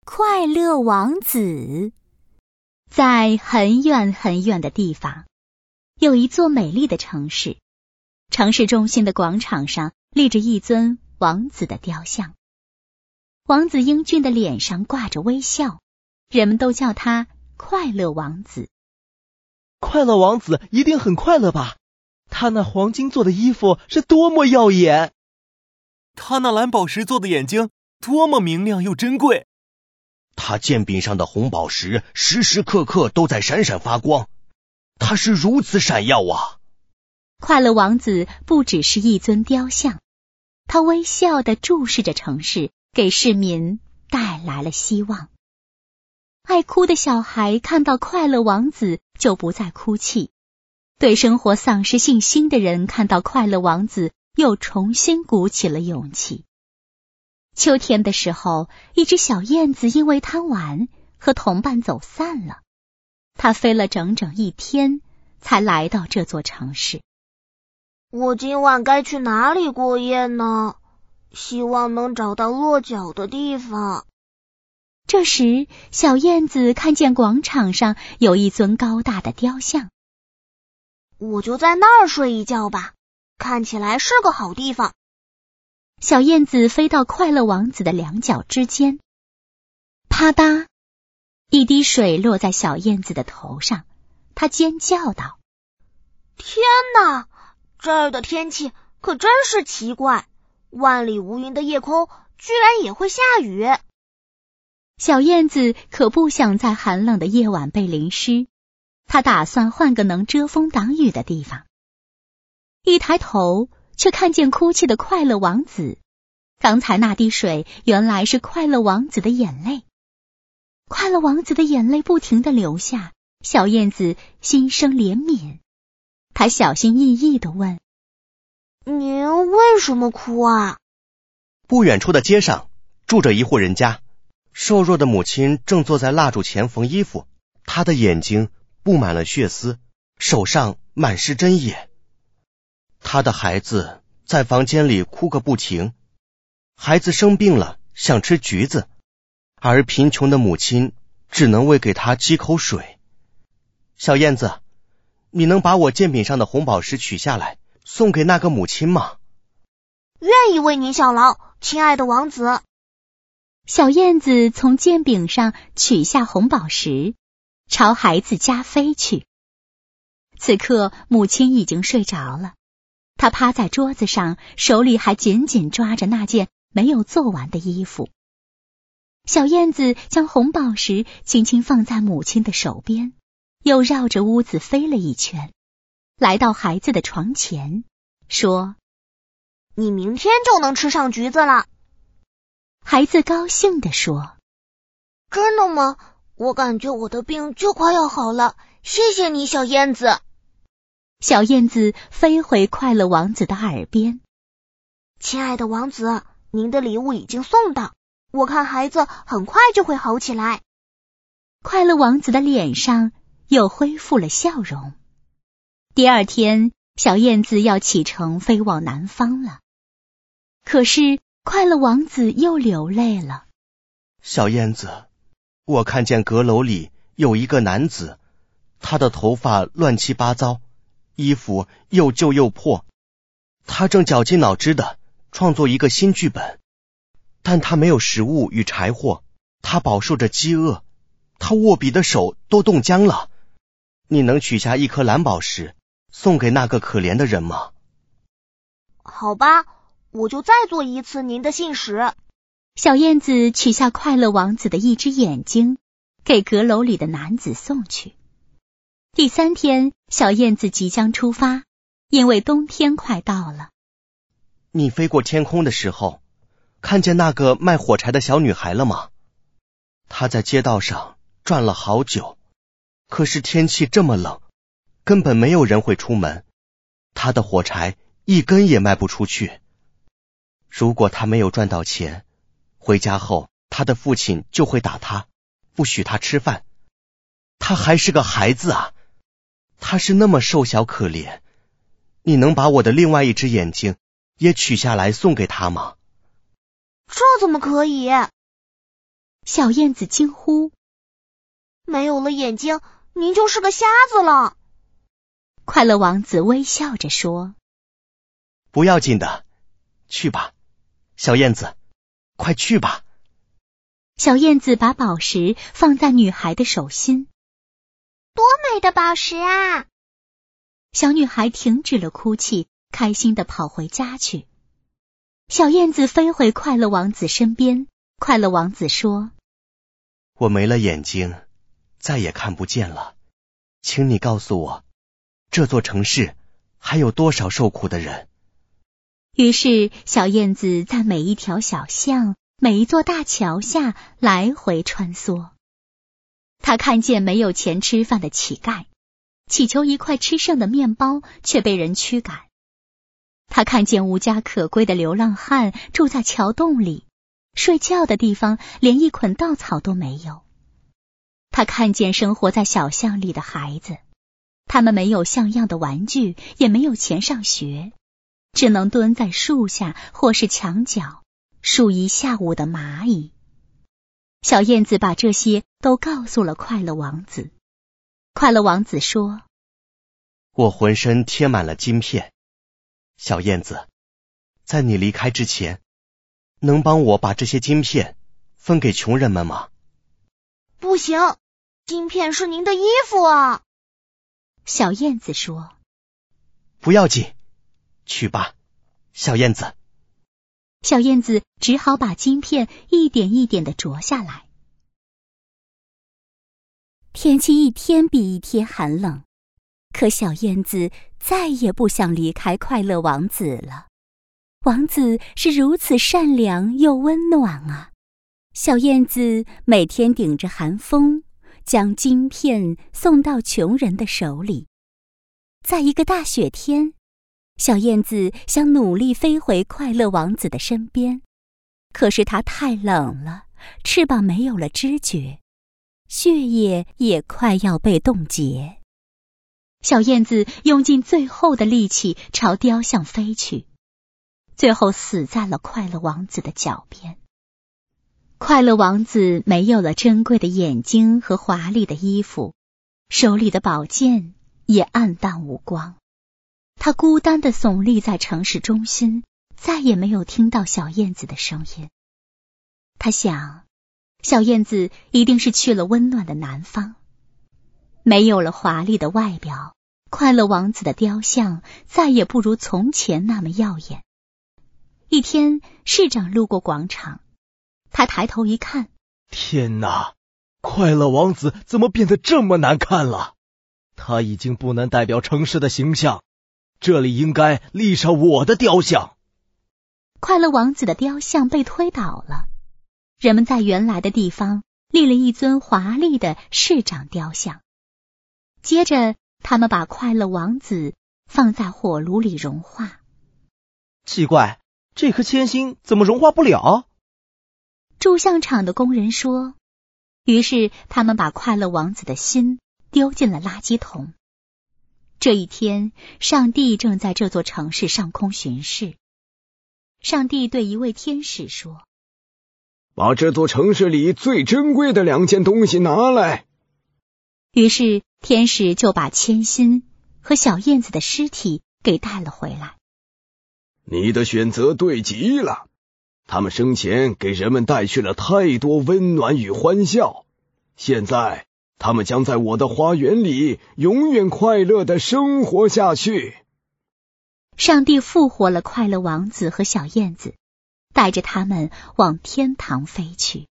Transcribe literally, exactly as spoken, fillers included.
快乐王子。 在很远很远的地方，有一座美丽的城市。城市中心的广场上立着一尊王子的雕像。王子英俊的脸上挂着微笑，人们都叫他快乐王子。 快乐王子一定很快乐吧？他那黄金做的衣服是多么耀眼， 他那蓝宝石做的眼睛多么明亮又珍贵， 他剑柄上的红宝石时时刻刻都在闪闪发光，他是如此闪耀啊！ 快乐王子不只是一尊雕像，他微笑地注视着城市，给市民带来了希望。爱哭的小孩看到快乐王子就不再哭泣，对生活丧失信心的人看到快乐王子又重新鼓起了勇气。秋天的时候，一只小燕子因为贪玩和同伴走散了，它飞了整整一天才来到这座城市。 我今晚该去哪里过夜呢？希望能找到落脚的地方。 这时，小燕子看见广场上有一尊高大的雕像。 我就在那儿睡一觉吧，看起来是个好地方。 小燕子飞到快乐王子的两脚之间，啪嗒，一滴水落在小燕子的头上，她尖叫道： 天哪，这儿的天气可真是奇怪，万里无云的夜空居然也会下雨。 小燕子可不想在寒冷的夜晚被淋湿，她打算换个能遮风挡雨的地方。一抬头，却看见哭泣的快乐王子。刚才那滴水原来是快乐王子的眼泪。快乐王子的眼泪不停地流下，小燕子心生怜悯。她小心翼翼地问： 您为什么哭啊？ 不远处的街上住着一户人家，瘦弱的母亲正坐在蜡烛前缝衣服，她的眼睛布满了血丝，手上满是针眼。她的孩子在房间里哭个不停，孩子生病了想吃橘子，而贫穷的母亲只能喂给他几口水。小燕子，你能把我剑柄上的红宝石取下来送给那个母亲吗？ 愿意为您效劳，亲爱的王子。 小燕子从剑柄上取下红宝石，朝孩子家飞去。此刻母亲已经睡着了，她趴在桌子上，手里还紧紧抓着那件没有做完的衣服。小燕子将红宝石轻轻放在母亲的手边，又绕着屋子飞了一圈，来到孩子的床前，说： 你明天就能吃上橘子了。 孩子高兴地说： 真的吗？我感觉我的病就快要好了，谢谢你，小燕子。 小燕子飞回快乐王子的耳边： 亲爱的王子，您的礼物已经送到，我看孩子很快就会好起来。 快乐王子的脸上又恢复了笑容。第二天，小燕子要启程飞往南方了。可是快乐王子又流泪了。 小燕子，我看见阁楼里有一个男子，他的头发乱七八糟，衣服又旧又破，他正绞尽脑汁的创作一个新剧本，但他没有食物与柴火，他饱受着饥饿，他握笔的手都冻僵了。你能取下一颗蓝宝石送给那个可怜的人吗？ 好吧，我就再做一次您的信使。 小燕子取下快乐王子的一只眼睛，给阁楼里的男子送去。第三天，小燕子即将出发，因为冬天快到了。 你飞过天空的时候，看见那个卖火柴的小女孩了吗？她在街道上转了好久，可是天气这么冷，根本没有人会出门，她的火柴一根也卖不出去。如果她没有赚到钱，回家后她的父亲就会打她，不许她吃饭。她还是个孩子啊，她是那么瘦小可怜，你能把我的另外一只眼睛也取下来送给她吗？ 这怎么可以？ 小燕子惊呼： 没有了眼睛，您就是个瞎子了。 快乐王子微笑着说： 不要紧的，去吧，小燕子，快去吧。 小燕子把宝石放在女孩的手心。 多美的宝石啊！ 小女孩停止了哭泣，开心地跑回家去。小燕子飞回快乐王子身边，快乐王子说： 我没了眼睛，再也看不见了，请你告诉我，这座城市还有多少受苦的人？ 于是小燕子在每一条小巷，每一座大桥下来回穿梭。她看见没有钱吃饭的乞丐，祈求一块吃剩的面包，却被人驱赶。她看见无家可归的流浪汉住在桥洞里，睡觉的地方连一捆稻草都没有。她看见生活在小巷里的孩子，他们没有像样的玩具，也没有钱上学，只能蹲在树下或是墙角数一下午的蚂蚁。小燕子把这些都告诉了快乐王子。快乐王子说： 我浑身贴满了金片，小燕子，在你离开之前，能帮我把这些金片分给穷人们吗？ 不行，金片是您的衣服啊。 小燕子说： 不要紧，去吧，小燕子。 小燕子只好把金片一点一点地啄下来。天气一天比一天寒冷，可小燕子再也不想离开快乐王子了。王子是如此善良又温暖啊！小燕子每天顶着寒风，将金片送到穷人的手里。在一个大雪天，小燕子想努力飞回快乐王子的身边，可是它太冷了，翅膀没有了知觉，血液也快要被冻结。小燕子用尽最后的力气朝雕像飞去，最后死在了快乐王子的脚边。快乐王子没有了珍贵的眼睛和华丽的衣服，手里的宝剑也黯淡无光。他孤单地耸立在城市中心，再也没有听到小燕子的声音。他想，小燕子一定是去了温暖的南方。没有了华丽的外表，快乐王子的雕像再也不如从前那么耀眼。一天，市长路过广场，他抬头一看， 天哪，快乐王子怎么变得这么难看了？他已经不能代表城市的形象，这里应该立上我的雕像。 快乐王子的雕像被推倒了，人们在原来的地方立了一尊华丽的市长雕像。接着，他们把快乐王子放在火炉里融化。 奇怪，这颗铅心怎么融化不了？ 铸像厂的工人说。于是他们把快乐王子的心丢进了垃圾桶。这一天，上帝正在这座城市上空巡视。上帝对一位天使说： 把这座城市里最珍贵的两件东西拿来。 于是天使就把铅心和小燕子的尸体给带了回来。 你的选择对极了，他们生前给人们带去了太多温暖与欢笑，现在他们将在我的花园里永远快乐地生活下去。 上帝复活了快乐王子和小燕子，带着他们往天堂飞去。